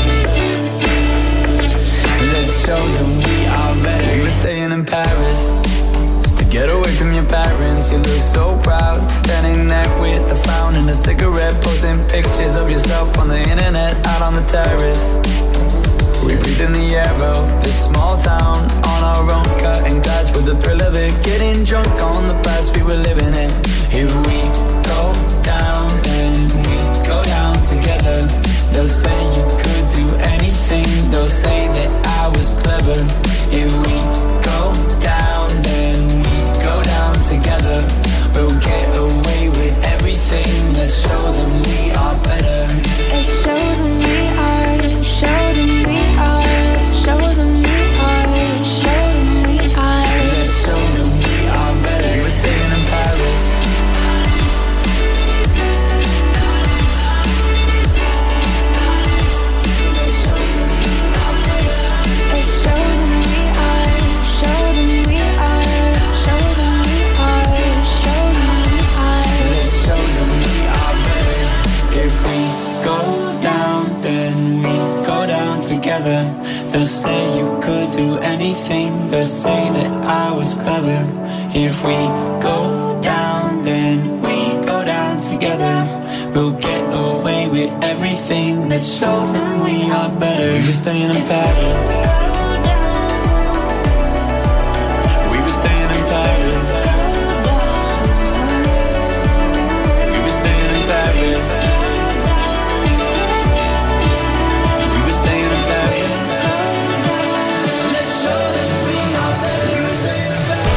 Let's show them we are better. We were staying in Paris to get away from your parents. You look so proud, standing there with the fountain, a cigarette, posting pictures of yourself on the internet, out on the terrace. We breathe in the air of this small town, on our own, cutting glass with the thrill of it, getting drunk on the past we were living in. If we go down, then we go down together. They'll say you could do anything. They'll say that I was clever. If we go down, then we go down together. We'll get away with everything. Let's show them we are better. Let's show them we are. Show them we are. Let's show them we are. Show them we are. Let's show them we are better. We're staying in Paris. Let's show them we are. Show them we are. Show them we are. Show them we are. Let's show them we are better. If we go down, then we go down together. They'll say you could do anything. They'll say that I was clever. If we go down, then together. We'll get away with everything. Let's show them we are better. We were staying in Paris. We were staying in Paris. We were staying in Paris. We were staying in Paris. Let's show them we are better. We were staying in Paris.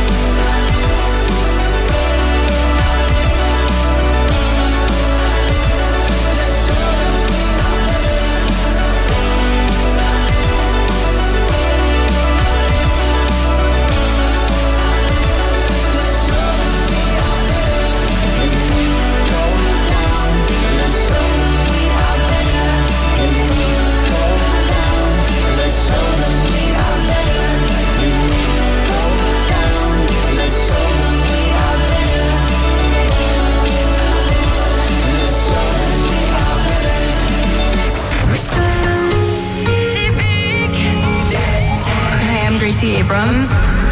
Abrams.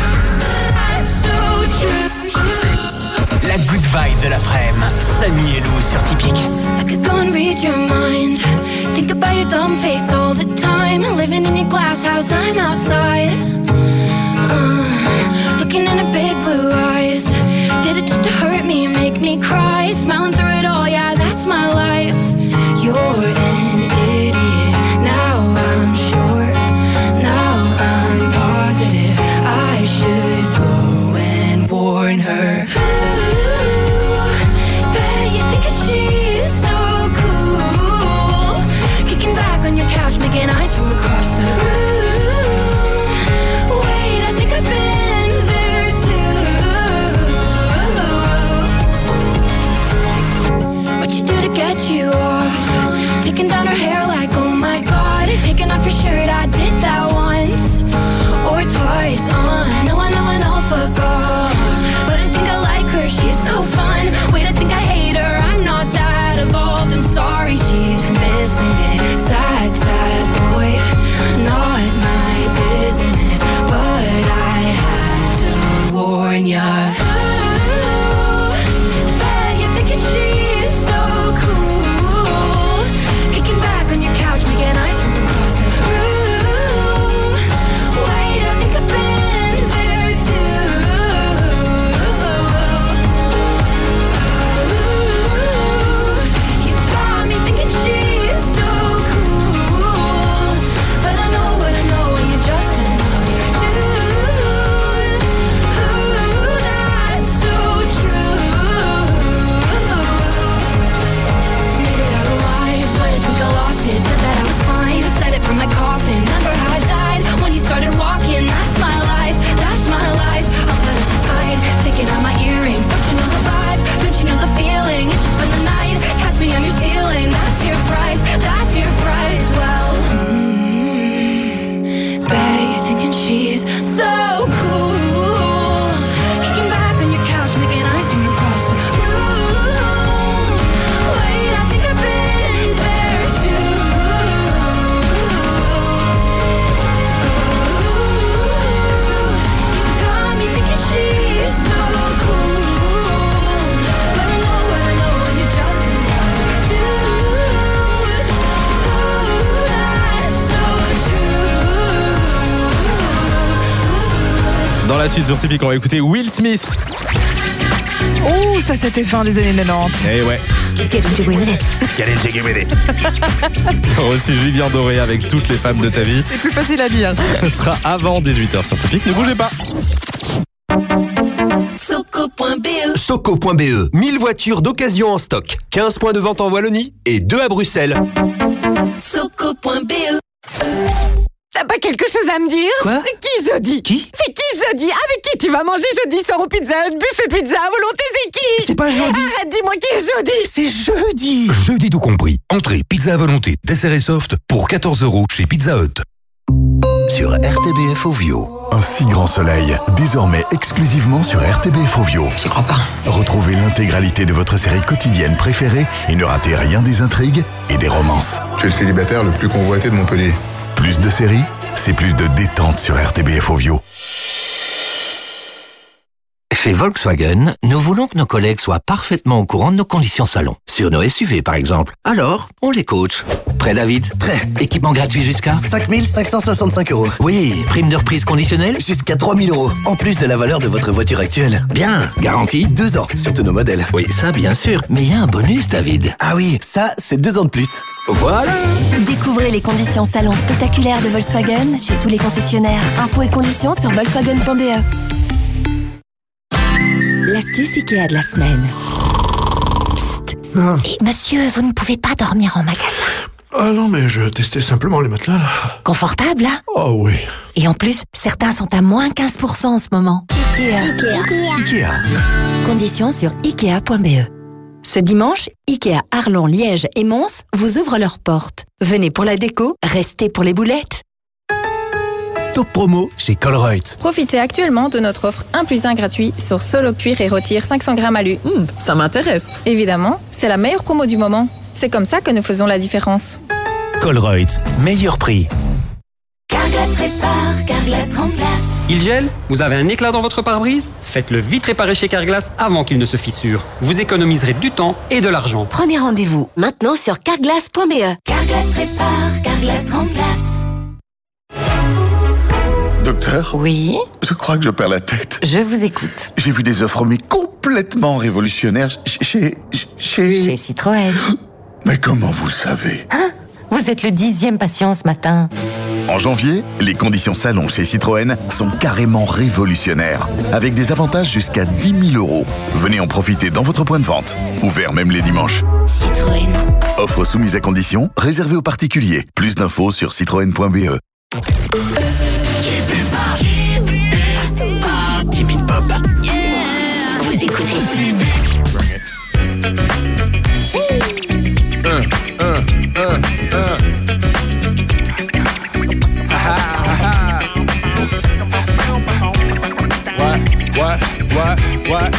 La good vibe de l'après-midi. Samy et Lou sur Typique. I could go and read your mind. Think about your dumb face all the time. Living in your glass house, I'm outside. Uh, looking in her big blue eyes. Did it just to hurt me and make me cry? Smiling through it all, yeah, that's my life. You're an idiot. Now I'm sure. Now I'm positive. I should go and warn her. Ooh, bet you think that she's so cool. Kicking back on your couch, making eyes from across the room. Wait, I think I've been there too. What you do to get you off? Taking down her hair like, oh my god. Taking off your shirt, I did that once or twice. Uh, no, I know, I know, fuck off. But I think I like her, she's so fun. Wait, I think I hate her, I'm not that evolved. I'm sorry, she's missing it. Sad, sad boy, not my business. But I had to warn ya. Ooh, bet you're thinking she's so cool. Kicking back on your couch, making eyes from across the room. Wait, I think I've been there too. Ooh, you got me thinking she's so cool. But I know what I know, and you're just another dude. Ooh, that's so true. Made it out alive, but I think I lost it. Said that I was fine, said it from my coffin. Remember how I died when you started walking? That's my life, that's my life. I'll put up a fight, taking out my earrings. Don't you know the vibe? Don't you know the feeling? It's just been the night, catch me on your ceiling. That's your price, that's your price. Well, mm, bet you're thinking she's so cool. Kicking back on your couch, making eyes from across the room. Wait, I think I've been there too. You got me thinking she's so cool. But I know what I know, and you're just another dude. Ooh, that's so true. Dans la suite sur Typique, on va écouter Will Smith. Oh, ça c'était fin des années quatre-vingt-dix. Eh ouais. Aussi Julien Doré avec toutes les femmes de ta vie. C'est plus facile à dire. Ce sera avant dix-huit heures sur Typique. Ne bougez pas. Soco point B E. Soco point B E. mille voitures d'occasion en stock. quinze points de vente en Wallonie et deux à Bruxelles. Soco point B E. T'as pas quelque chose à me dire? Quoi? C'est qui jeudi? Qui? C'est qui jeudi? Avec qui tu vas manger jeudi soir au Pizza Hut? Buffet pizza à volonté, c'est qui? C'est pas jeudi. Arrête, dis-moi qui est jeudi? C'est jeudi. Jeudi tout compris. Entrée, pizza à volonté, dessert et soft pour quatorze euros chez Pizza Hut. Sur R T B F Ovio. Un si grand soleil, désormais exclusivement sur R T B F Ovio. J'y crois pas. Retrouvez l'intégralité de votre série quotidienne préférée et ne ratez rien des intrigues et des romances. Tu es le célibataire le plus convoité de Montpellier. Plus de séries, c'est plus de détente sur R T B F Ovio. Chez Volkswagen, nous voulons que nos collègues soient parfaitement au courant de nos conditions salon. Sur nos S U V, par exemple. Alors, on les coach. Prêt, David? Prêt. Équipement gratuit jusqu'à cinq mille cinq cent soixante-cinq euros. Oui. Prime de reprise conditionnelle? Jusqu'à trois mille euros. En plus de la valeur de votre voiture actuelle. Bien. Garantie? Deux ans, sur tous nos modèles. Oui, ça, bien sûr. Mais il y a un bonus, David. Ah oui, ça, c'est deux ans de plus. Voilà. Découvrez les conditions salon spectaculaires de Volkswagen chez tous les concessionnaires. Infos et conditions sur volkswagen point b e. L'astuce Ikea de la semaine. Psst. Ah. Et monsieur, vous ne pouvez pas dormir en magasin. Ah non, mais je testais simplement les matelas, là. Confortable, hein? Oh oui. Et en plus, certains sont à moins quinze pour cent en ce moment. Ikea. Ikea. Ikea. Conditions sur ikea point b e. Ce dimanche, Ikea Arlon, Liège et Mons vous ouvrent leurs portes. Venez pour la déco, restez pour les boulettes. Top promo chez Colruyt. Profitez actuellement de notre offre un plus un gratuit sur Solo Cuir et Retire cinq cents grammes alu. Mmh, ça m'intéresse. Évidemment, c'est la meilleure promo du moment. C'est comme ça que nous faisons la différence. Colruyt, meilleur prix. Carglass répare, Carglass remplace. Il gèle? Vous avez un éclat dans votre pare-brise? Faites-le vite réparer chez Carglass avant qu'il ne se fissure. Vous économiserez du temps et de l'argent. Prenez rendez-vous maintenant sur carglass point b e. Carglass répare, Carglass remplace. Docteur? Oui? Je crois que je perds la tête. Je vous écoute. J'ai vu des offres mais complètement révolutionnaires chez... Chez... Chez Citroën. Mais comment vous le savez? Hein? Vous êtes le dixième patient ce matin. En janvier, les conditions salon chez Citroën sont carrément révolutionnaires, avec des avantages jusqu'à dix mille euros. Venez en profiter dans votre point de vente, ouvert même les dimanches. Citroën. Offre soumise à conditions, réservée aux particuliers. Plus d'infos sur citroën point b e. Vous écoutez. Uh, uh, uh, uh. What, what, what, what?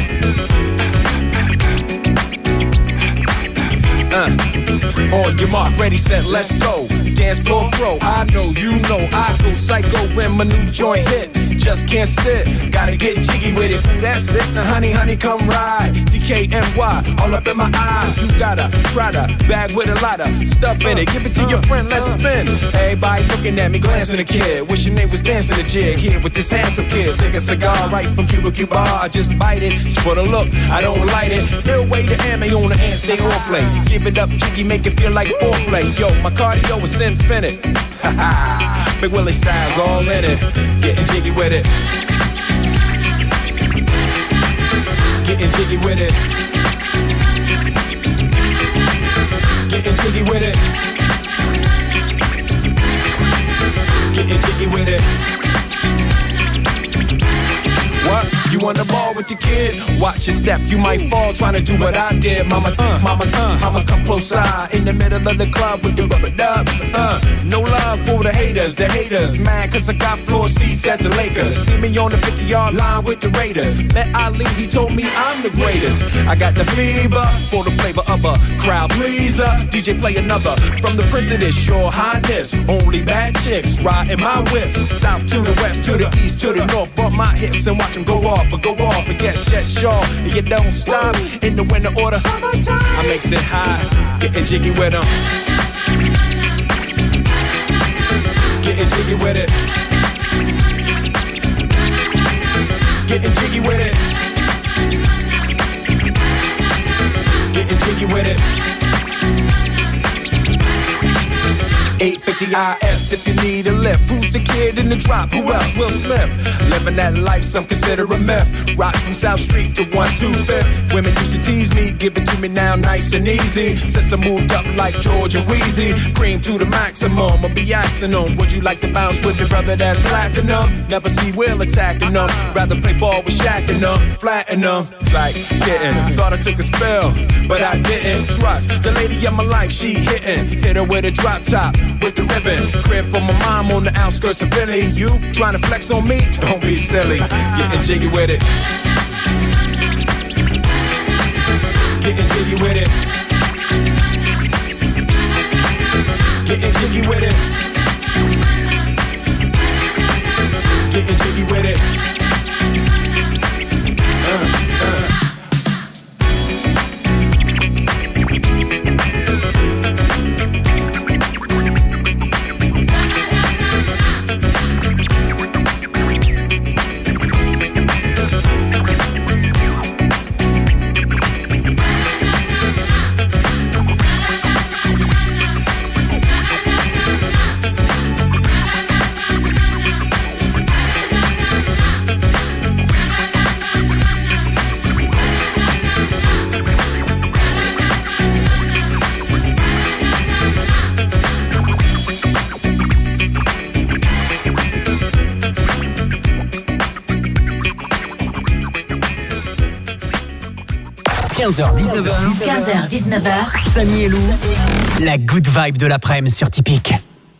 Uh. On your mark, ready, set, let's go. Dance floor pro, I know, you know, I go psycho when my new joint hit. Just can't sit, gotta get jiggy with it. That's it, now honey, honey, come ride. D K N Y, all up in my eye. You got a Prada bag with a lot of stuff in it. Give it to your friend, let's spin. Everybody looking at me, glancing a kid. Wishing they was dancing a jig here with this handsome kid. Sick a cigar right from Cuba Cuba. I just bite it, it's for the look, I don't light it. Ill way to ammo on the hand, stay on play. Give it up, jiggy, make it feel like foreplay. Yo, my cardio is infinite. Ha ha, Big Willie style's all in it. Getting jiggy with it. Getting jiggy with it. Getting jiggy with it. Getting jiggy with it. What? You on the ball with your kid? Watch your step, you might fall trying to do what I did. Mama, uh, mama, uh, mama, come close side in the middle of the club with the rubber dub. Uh, no love for the haters, the haters. Mad cause I got floor seats at the Lakers. See me on the fifty yard line with the Raiders. Met Ali, he told me I'm the greatest. I got the fever for the flavor of a crowd pleaser. D J play another from the Prince of this Your Highness. Only bad chicks riding my whip. South to the west, to the east, to the north. Bump my hips and watch them go off. But go off and get shut short. And you don't stop in the winter order. I makes it high, getting jiggy with them. Getting jiggy with it. Getting jiggy with it. Getting jiggy with it. eight fifty I S if you need a lift. Who's the kid in the drop? Who else? Will Smith. Living that life some consider a myth. Rock from South Street to one two fifth. Women used to tease me, give it to me now nice and easy. Since I moved up like George and Wheezy. Cream to the maximum, I'll be axing them. Would you like to bounce with your brother that's platinum? Never see Will attacking them. Rather play ball with Shaq and them. Flatten them, like getting. Thought I took a spell, but I didn't. Trust the lady of my life, she hitting. Hit her with a drop top. With the ribbon, crib for my mom on the outskirts of Philly. You trying to flex on me? Don't be silly. Getting jiggy with it. Getting jiggy with it. Getting jiggy with it. Getting jiggy with it. Uh. quinze heures dix-neuf heures. quinze heures dix-neuf heures. Samy et Lou, la good vibe de l'après-midi sur Typique.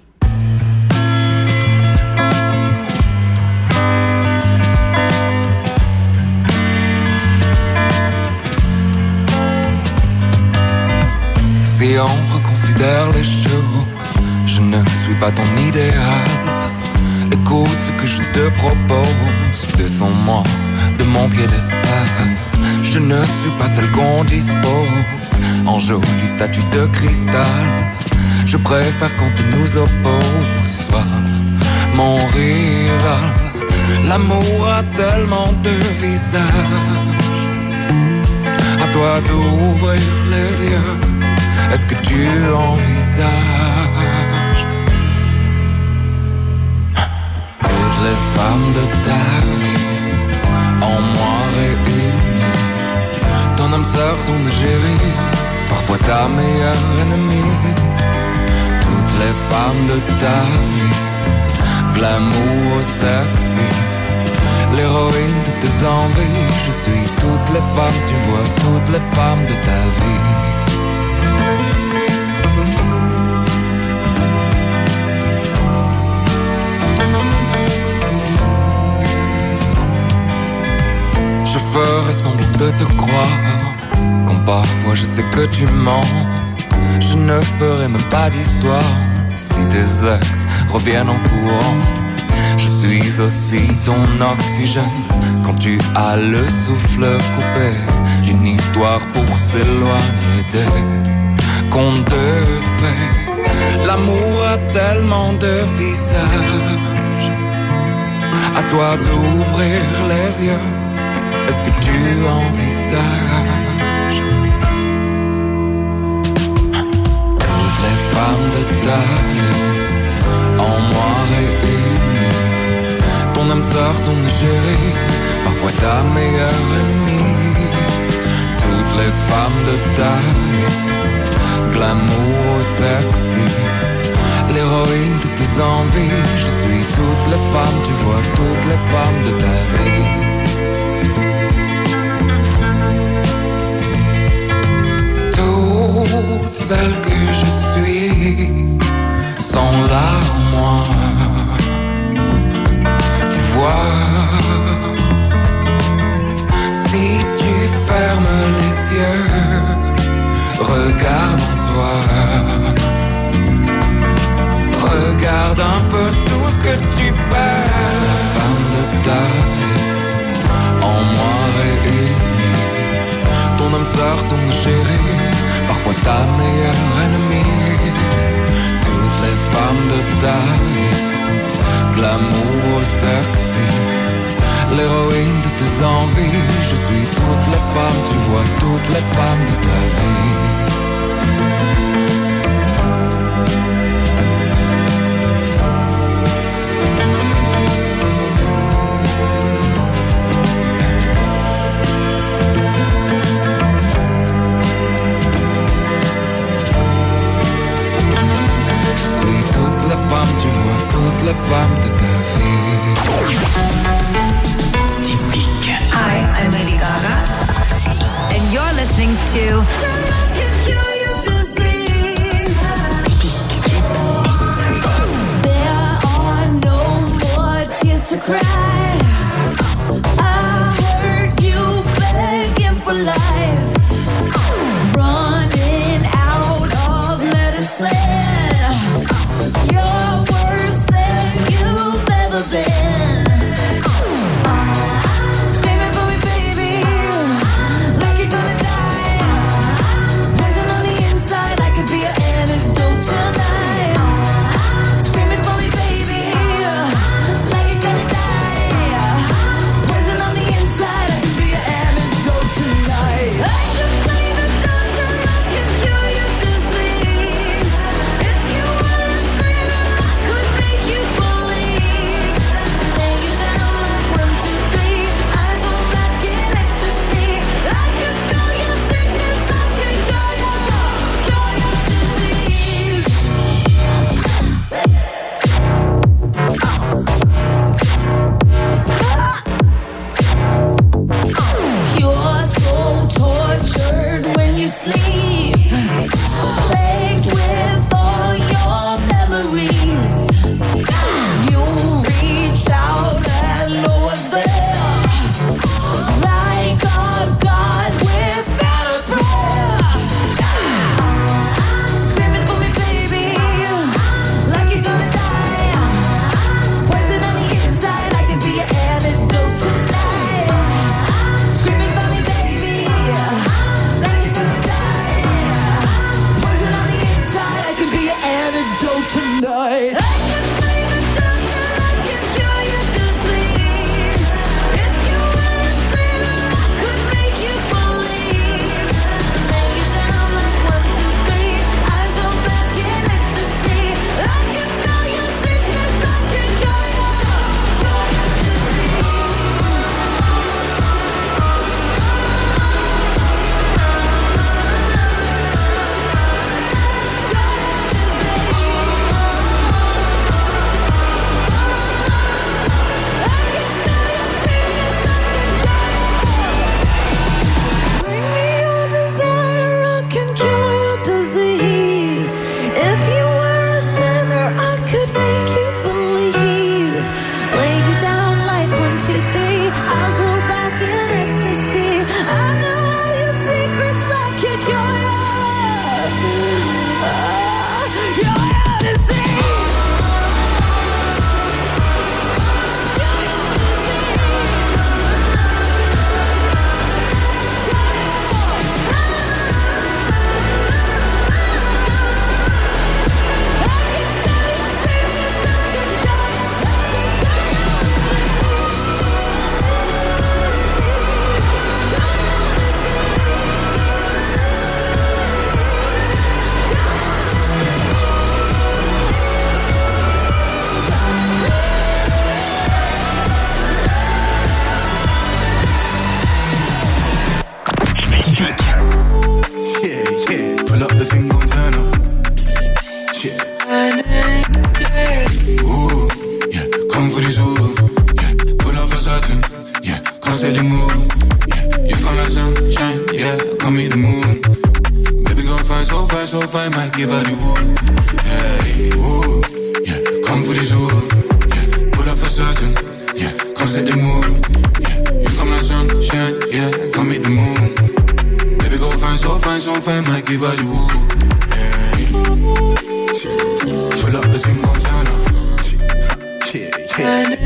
Si on reconsidère les choses, je ne suis pas ton idéal. Écoute ce que je te propose, descends-moi de mon piédestal. Je ne suis pas celle qu'on dispose en jolie statue de cristal. Je préfère qu'on te nous oppose, soit mon rival. L'amour a tellement de visages, à toi d'ouvrir les yeux. Est-ce que tu envisages toutes les femmes de ta vie en moi réunies? Ton âme sœur, ton égérie, parfois ta meilleure ennemie. Toutes les femmes de ta vie, glamour sexy, l'héroïne de tes envies. Je suis toutes les femmes, tu vois, toutes les femmes de ta vie. Je ferai semblant de te croire, quand parfois je sais que tu mens. Je ne ferai même pas d'histoire si tes ex reviennent en courant. Je suis aussi ton oxygène quand tu as le souffle coupé. Une histoire pour s'éloigner des contes de fées. L'amour a tellement de visages, à toi d'ouvrir les yeux. Est-ce que tu envisages toutes les femmes de ta vie en moi réunies? Ton âme sœur, ton égérie, parfois ta meilleure ennemie. Toutes les femmes de ta vie, glamour sexy, l'héroïne de tes envies. Je suis toutes les femmes, tu vois, toutes les femmes de ta vie. Toutes celles que je suis sont là en moi. Tu vois, si tu fermes les yeux, regarde en toi. Regarde un peu tout ce que tu perds. La femme de ta vie, en moi réunie. Ton âme sœur, ton chéri, parfois ta meilleure ennemie. Toutes les femmes de ta vie, glamour sexy, l'héroïne de tes envies. Je suis toutes les femmes, tu vois, toutes les femmes de ta vie. Tu vois toutes les femmes de ta vie. Typique. Hi, I'm Lady Gaga. And you're listening to There are no more tears to cry. I heard you begging for life, running out of medicine. You're worse than you've ever been. Screaming for me, baby, like you're gonna die. sleep, plagued with all your memories. You reach out and no one's there, like a god without a prayer. Screaming for me, baby, like you're gonna die. Poison on the inside, I could be your antidote tonight. Screaming for me, baby, like you're gonna die. Poison on the inside, I could be your antidote tonight. I can find a doctor, I can cure your disease. If you were a sinner, I could make you believe. Lay you down like one, two, three, eyes roll back in ecstasy. I can smell your sickness, I can cure your, cure your disease. Bring me your desire, I can cure your disease. If you were a sinner, I could make you believe. Lay you down like one, two, three, eyes roll back in ecstasy. I know all your secrets, I can cure your, uh, cure your disease. Yeah, yeah. Pull up the thing, gon' turn up. Yeah. Ooh, yeah. Come for this ooh. Yeah. Pull up for certain. Yeah. Can't say the move. Yeah. You come like sunshine. Yeah. Come meet the moon. Baby gon' find so fine, so fine. Might give her the woo. Yeah. Ooh, yeah. Come for this ooh. Yeah. Pull up for certain. Yeah. Can't say the move. Yeah. You come like sunshine. Yeah. Come meet the moon. Baby go fine, so fine, so fine, might give her the woo. Yeah. Pull up the thing, gon' turn up. Yeah, yeah.